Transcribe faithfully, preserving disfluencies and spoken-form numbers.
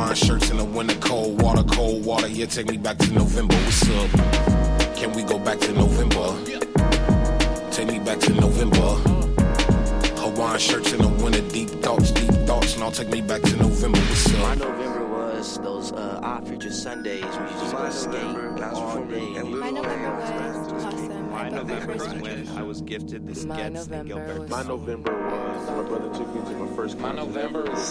Hawaiian shirts in the winter, cold water, cold water. Yeah, take me back to November. What's up? Can we go back to November? Take me back to November. Hawaiian shirts in the winter, deep thoughts, deep thoughts. Now take me back to November. What's up? My November was those uh, odd future Sundays. We used to just go skate all day. My November was awesome. My November was when I was gifted the My Skets and November Gilbert. was- My November was my brother took me to my first concert. My November was